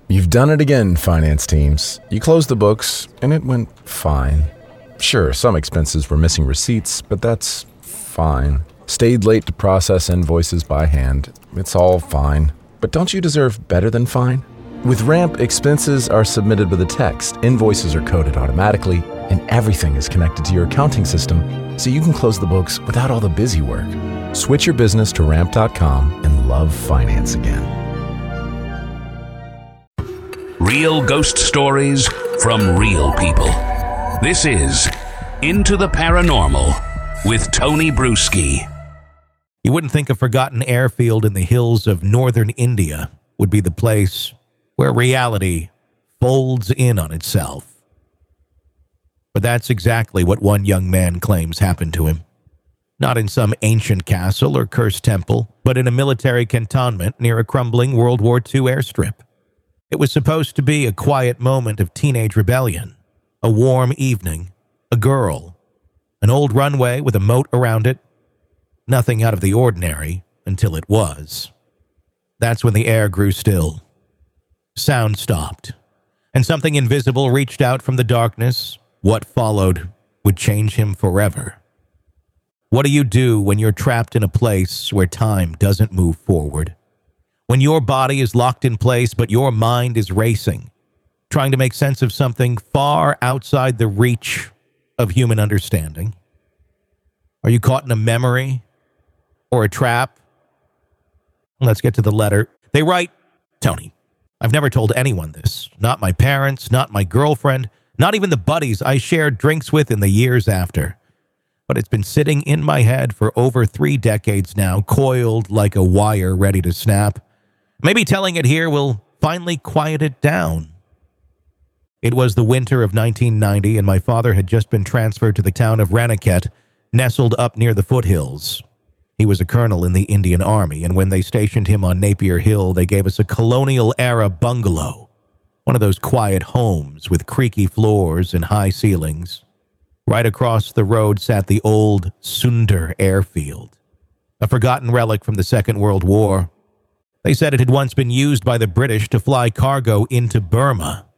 You've done it again, finance teams. You closed the books, and it went fine. Sure, some expenses were missing receipts, but that's fine. Stayed late to process invoices by hand. It's all fine. But don't you deserve better than fine? With Ramp, expenses are submitted with a text, invoices are coded automatically, and everything is connected to your accounting system, so you can close the books without all the busy work. Switch your business to Ramp.com and love finance again. Real ghost stories from real people. This is Into the Paranormal with Tony Bruschi. You wouldn't think a forgotten airfield in the hills of northern India would be the place where reality folds in on itself. But that's exactly what one young man claims happened to him. Not in some ancient castle or cursed temple, but in a military cantonment near a crumbling World War II airstrip. It was supposed to be a quiet moment of teenage rebellion, a warm evening, a girl, an old runway with a moat around it. Nothing out of the ordinary until it was. That's when the air grew still. Sound stopped, and something invisible reached out from the darkness. What followed would change him forever. What do you do when you're trapped in a place where time doesn't move forward? When your body is locked in place, but your mind is racing, trying to make sense of something far outside the reach of human understanding? Are you caught in a memory or a trap? Let's get to the letter. They write, Tony, I've never told anyone this. Not my parents, not my girlfriend, not even the buddies I shared drinks with in the years after. But it's been sitting in my head for over 3 decades now, coiled like a wire ready to snap. Maybe telling it here will finally quiet it down. It was the winter of 1990, and my father had just been transferred to the town of Raniket, nestled up near the foothills. He was a colonel in the Indian Army, and when they stationed him on Napier Hill, they gave us a colonial-era bungalow, one of those quiet homes with creaky floors and high ceilings. Right across the road sat the old Sundar airfield, a forgotten relic from the Second World War. They said it had once been used by the British to fly cargo into Burma.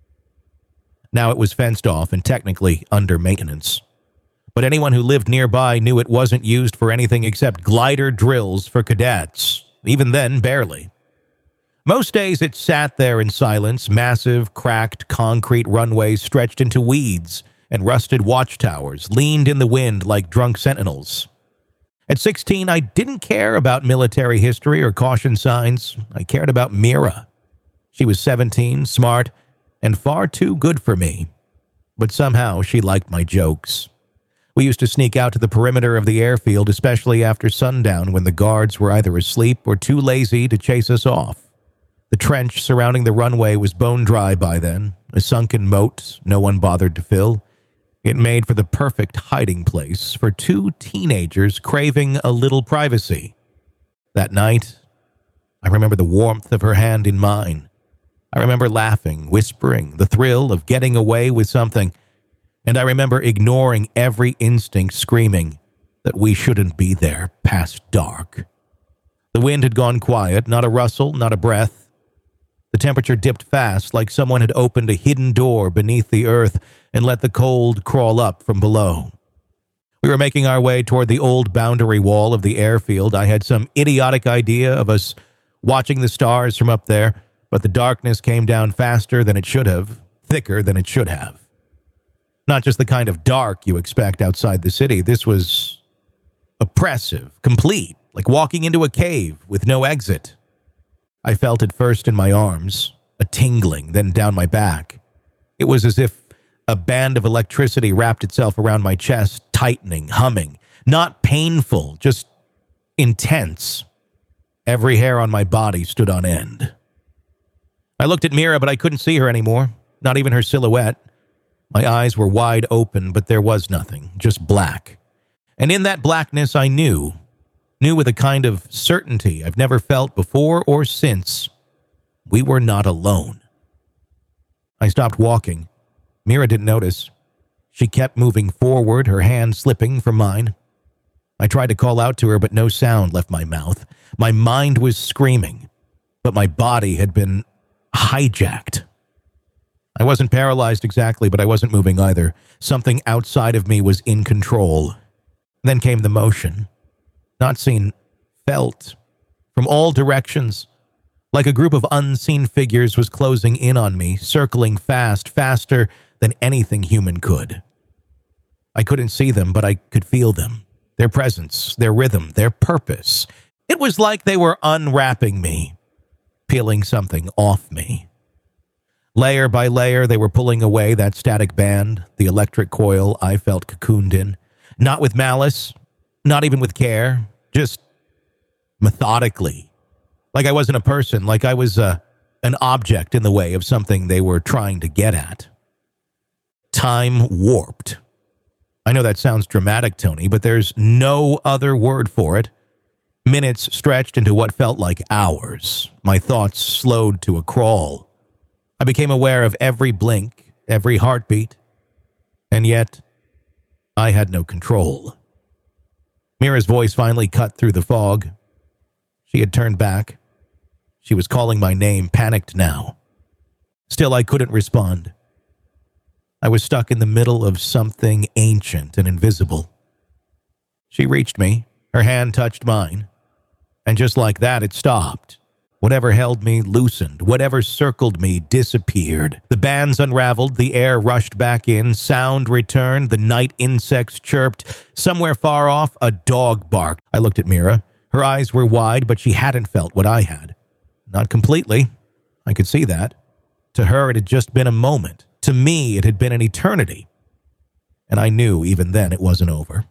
Now it was fenced off and technically under maintenance. But anyone who lived nearby knew it wasn't used for anything except glider drills for cadets, even then barely. Most days it sat there in silence, massive, cracked concrete runways stretched into weeds, and rusted watchtowers leaned in the wind like drunk sentinels. At 16, I didn't care about military history or caution signs. I cared about Mira. She was 17, smart, and far too good for me. But somehow she liked my jokes. We used to sneak out to the perimeter of the airfield, especially after sundown when the guards were either asleep or too lazy to chase us off. The trench surrounding the runway was bone dry by then, a sunken moat no one bothered to fill. It made for the perfect hiding place for 2 teenagers craving a little privacy. That night, I remember the warmth of her hand in mine. I remember laughing, whispering, the thrill of getting away with something. And I remember ignoring every instinct screaming that we shouldn't be there past dark. The wind had gone quiet, not a rustle, not a breath. The temperature dipped fast, like someone had opened a hidden door beneath the earth and let the cold crawl up from below. We were making our way toward the old boundary wall of the airfield. I had some idiotic idea of us watching the stars from up there, but the darkness came down faster than it should have, thicker than it should have. Not just the kind of dark you expect outside the city. This was oppressive, complete, like walking into a cave with no exit. I felt it first in my arms, a tingling, then down my back. It was as if a band of electricity wrapped itself around my chest, tightening, humming. Not painful, just intense. Every hair on my body stood on end. I looked at Mira, but I couldn't see her anymore, not even her silhouette. My eyes were wide open, but there was nothing, just black. And in that blackness I knew with a kind of certainty I've never felt before or since, we were not alone. I stopped walking. Mira didn't notice. She kept moving forward, her hand slipping from mine. I tried to call out to her, but no sound left my mouth. My mind was screaming, but my body had been hijacked. I wasn't paralyzed exactly, but I wasn't moving either. Something outside of me was in control. Then came the motion. Not seen, felt. From all directions. Like a group of unseen figures was closing in on me, circling fast, faster than anything human could. I couldn't see them, but I could feel them. Their presence, their rhythm, their purpose. It was like they were unwrapping me, peeling something off me. Layer by layer, they were pulling away that static band, the electric coil I felt cocooned in. Not with malice, not even with care, just methodically. Like I wasn't a person, like I was an object in the way of something they were trying to get at. Time warped. I know that sounds dramatic, Tony, but there's no other word for it. Minutes stretched into what felt like hours. My thoughts slowed to a crawl. I became aware of every blink, every heartbeat, and yet I had no control. Mira's voice finally cut through the fog. She had turned back. She was calling my name, panicked now. Still, I couldn't respond. I was stuck in the middle of something ancient and invisible. She reached me. Her hand touched mine. And just like that, it stopped. Whatever held me loosened. Whatever circled me disappeared. The bands unraveled. The air rushed back in. Sound returned. The night insects chirped. Somewhere far off, a dog barked. I looked at Mira. Her eyes were wide, but she hadn't felt what I had. Not completely. I could see that. To her, it had just been a moment. To me, it had been an eternity. And I knew even then it wasn't over.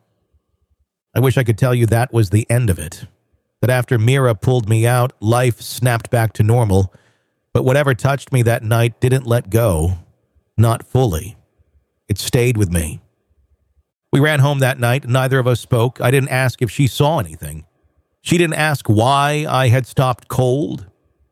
I wish I could tell you that was the end of it. That after Mira pulled me out, life snapped back to normal. But whatever touched me that night didn't let go. Not fully. It stayed with me. We ran home that night. Neither of us spoke. I didn't ask if she saw anything. She didn't ask why I had stopped cold.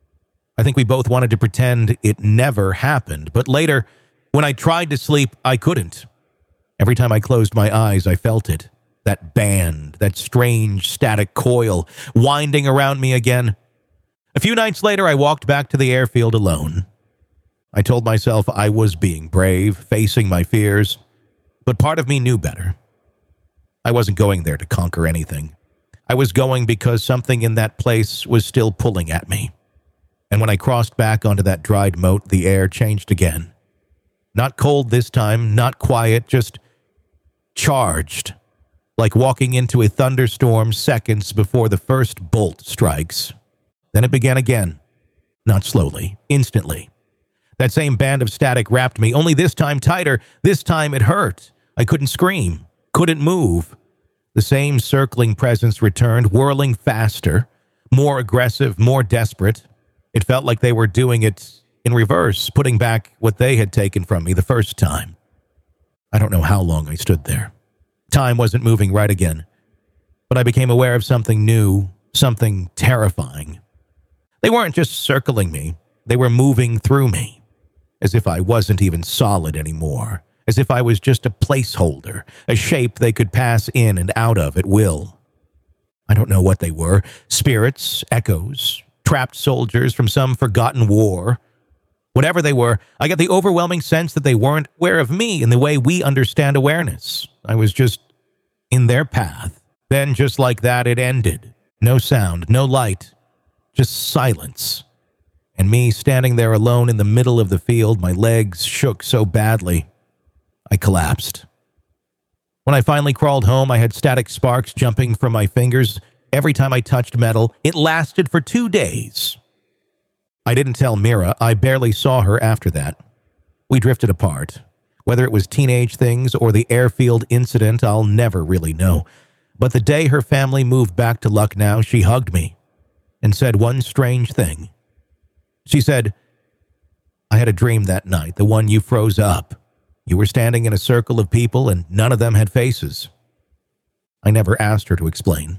I think we both wanted to pretend it never happened. But later, when I tried to sleep, I couldn't. Every time I closed my eyes, I felt it. That band, that strange static coil, winding around me again. A few nights later, I walked back to the airfield alone. I told myself I was being brave, facing my fears, but part of me knew better. I wasn't going there to conquer anything. I was going because something in that place was still pulling at me. And when I crossed back onto that dried moat, the air changed again. Not cold this time, not quiet, just charged. Like walking into a thunderstorm seconds before the first bolt strikes. Then it began again. Not slowly, instantly. That same band of static wrapped me, only this time tighter. This time it hurt. I couldn't scream, couldn't move. The same circling presence returned, whirling faster, more aggressive, more desperate. It felt like they were doing it in reverse, putting back what they had taken from me the first time. I don't know how long I stood there. Time wasn't moving right again, but I became aware of something new, something terrifying. They weren't just circling me, they were moving through me, as if I wasn't even solid anymore, as if I was just a placeholder, a shape they could pass in and out of at will. I don't know what they were, spirits, echoes, trapped soldiers from some forgotten war. Whatever they were, I got the overwhelming sense that they weren't aware of me in the way we understand awareness. I was just in their path. Then, just like that, it ended. No sound, no light, just silence. And me standing there alone in the middle of the field, my legs shook so badly, I collapsed. When I finally crawled home, I had static sparks jumping from my fingers. Every time I touched metal, it lasted for 2 days. I didn't tell Mira. I barely saw her after that. We drifted apart. Whether it was teenage things or the airfield incident, I'll never really know. But the day her family moved back to Lucknow, she hugged me and said one strange thing. She said, "I had a dream that night, the one you froze up. You were standing in a circle of people and none of them had faces." I never asked her to explain.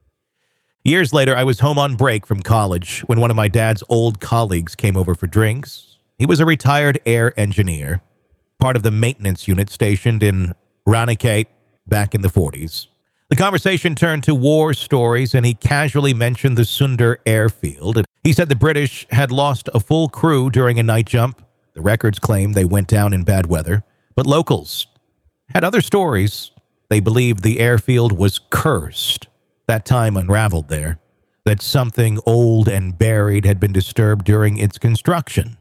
Years later, I was home on break from college when one of my dad's old colleagues came over for drinks. He was a retired air engineer, part of the maintenance unit stationed in Ranikhet back in the 40s. The conversation turned to war stories, and he casually mentioned the Sundar airfield. And he said the British had lost a full crew during a night jump. The records claim they went down in bad weather, but locals had other stories. They believed the airfield was cursed. That time unraveled there, that something old and buried had been disturbed during its construction.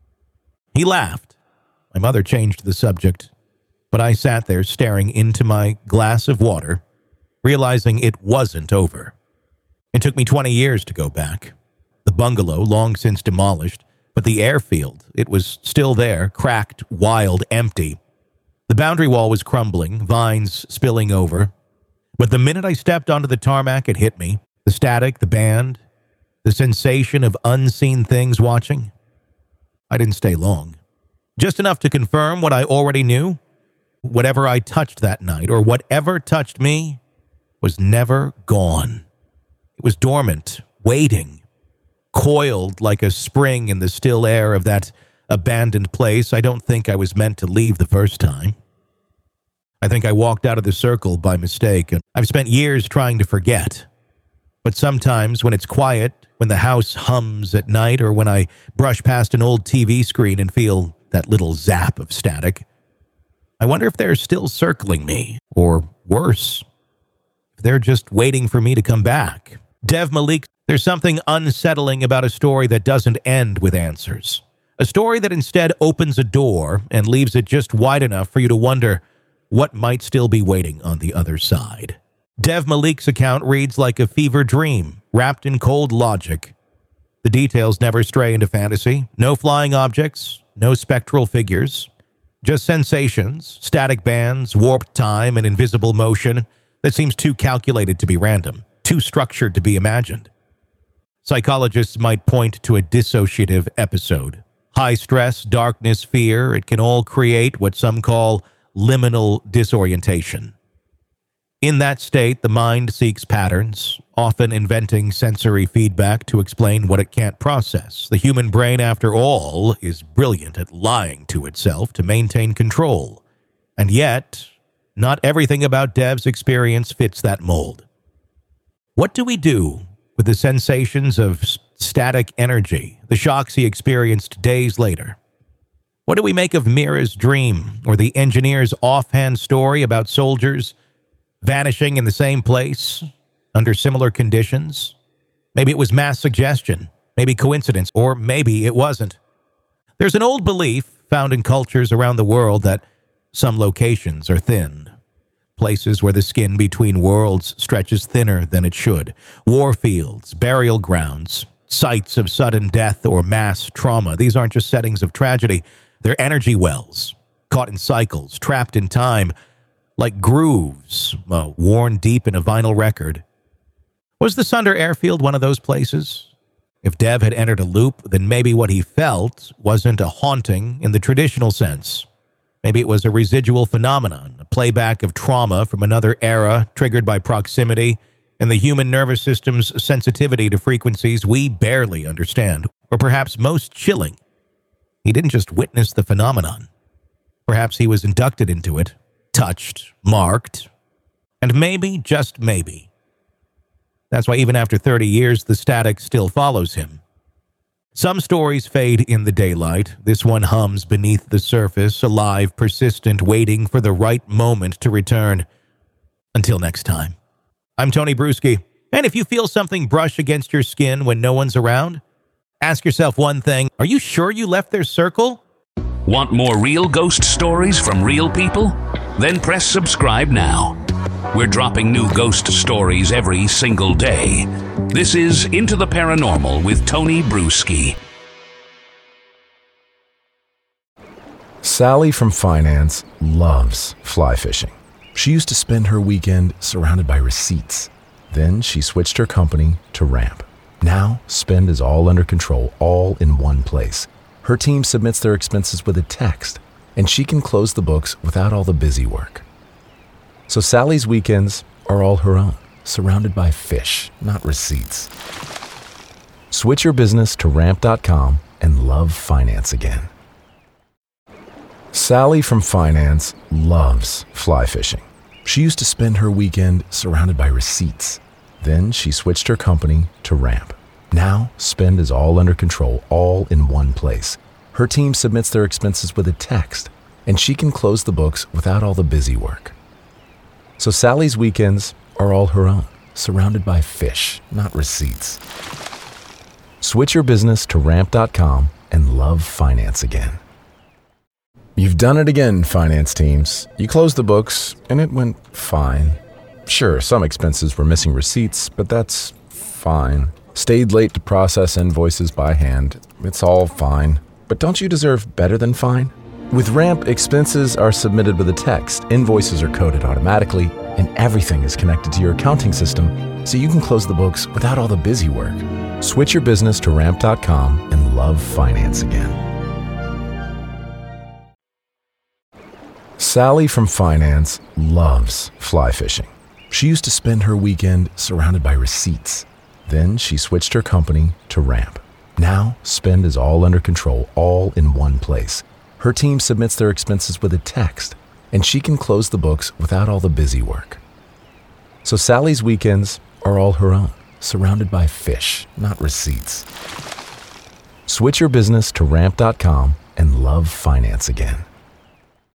He laughed. My mother changed the subject, but I sat there staring into my glass of water, realizing it wasn't over. It took me 20 years to go back. The bungalow, long since demolished, but the airfield, it was still there, cracked, wild, empty. The boundary wall was crumbling, vines spilling over. But the minute I stepped onto the tarmac, it hit me. The static, the band, the sensation of unseen things watching. I didn't stay long. Just enough to confirm what I already knew. Whatever I touched that night, or whatever touched me, was never gone. It was dormant, waiting, coiled like a spring in the still air of that abandoned place. I don't think I was meant to leave the first time. I think I walked out of the circle by mistake, and I've spent years trying to forget. But sometimes when it's quiet, when the house hums at night, or when I brush past an old TV screen and feel that little zap of static, I wonder if they're still circling me, or worse, if they're just waiting for me to come back. Dev Malik, there's something unsettling about a story that doesn't end with answers. A story that instead opens a door and leaves it just wide enough for you to wonder what might still be waiting on the other side. Dev Malik's account reads like a fever dream, wrapped in cold logic. The details never stray into fantasy. No flying objects, no spectral figures, just sensations, static bands, warped time, and invisible motion that seems too calculated to be random, too structured to be imagined. Psychologists might point to a dissociative episode. High stress, darkness, fear, it can all create what some call liminal disorientation. In that state, the mind seeks patterns, often inventing sensory feedback to explain what it can't process. The human brain, after all, is brilliant at lying to itself to maintain control. And yet, not everything about Dev's experience fits that mold. What do we do with the sensations of static energy, the shocks he experienced days later? What do we make of Mira's dream, or the engineer's offhand story about soldiers vanishing in the same place under similar conditions? Maybe it was mass suggestion, maybe coincidence, or maybe it wasn't. There's an old belief found in cultures around the world that some locations are thinned. Places where the skin between worlds stretches thinner than it should. War fields, burial grounds, sites of sudden death or mass trauma. These aren't just settings of tragedy. They're energy wells, caught in cycles, trapped in time, like grooves, worn deep in a vinyl record. Was the Sundar airfield one of those places? If Dev had entered a loop, then maybe what he felt wasn't a haunting in the traditional sense. Maybe it was a residual phenomenon, a playback of trauma from another era triggered by proximity and the human nervous system's sensitivity to frequencies we barely understand. Or perhaps most chilling, he didn't just witness the phenomenon. Perhaps he was inducted into it, touched, marked, and maybe, just maybe. That's why even after 30 years, the static still follows him. Some stories fade in the daylight. This one hums beneath the surface, alive, persistent, waiting for the right moment to return. Until next time. I'm Tony Bruschi, and if you feel something brush against your skin when no one's around, ask yourself one thing: are you sure you left their circle? Want more real ghost stories from real people? Then press subscribe now. We're dropping new ghost stories every single day. This is Into the Paranormal with Tony Bruschi. Sally from finance loves fly fishing. She used to spend her weekend surrounded by receipts. Then she switched her company to Ramp. Now, spend is all under control, all in one place. Her team submits their expenses with a text, and she can close the books without all the busy work. So Sally's weekends are all her own, surrounded by fish, not receipts. Switch your business to Ramp.com and love finance again. Sally from finance loves fly fishing. She used to spend her weekend surrounded by receipts. Then she switched her company to Ramp. Now, spend is all under control, all in one place. Her team submits their expenses with a text, and she can close the books without all the busy work. So Sally's weekends are all her own, surrounded by fish, not receipts. Switch your business to Ramp.com and love finance again. You've done it again, finance teams. You closed the books, and it went fine. Sure, some expenses were missing receipts, but that's fine. Stayed late to process invoices by hand. It's all fine. But don't you deserve better than fine? With Ramp, expenses are submitted with a text, invoices are coded automatically, and everything is connected to your accounting system, so you can close the books without all the busy work. Switch your business to Ramp.com and love finance again. Sally from finance loves fly fishing. She used to spend her weekend surrounded by receipts. Then she switched her company to Ramp. Now, spend is all under control, all in one place. Her team submits their expenses with a text, and she can close the books without all the busy work. So Sally's weekends are all her own, surrounded by fish, not receipts. Switch your business to Ramp.com and love finance again.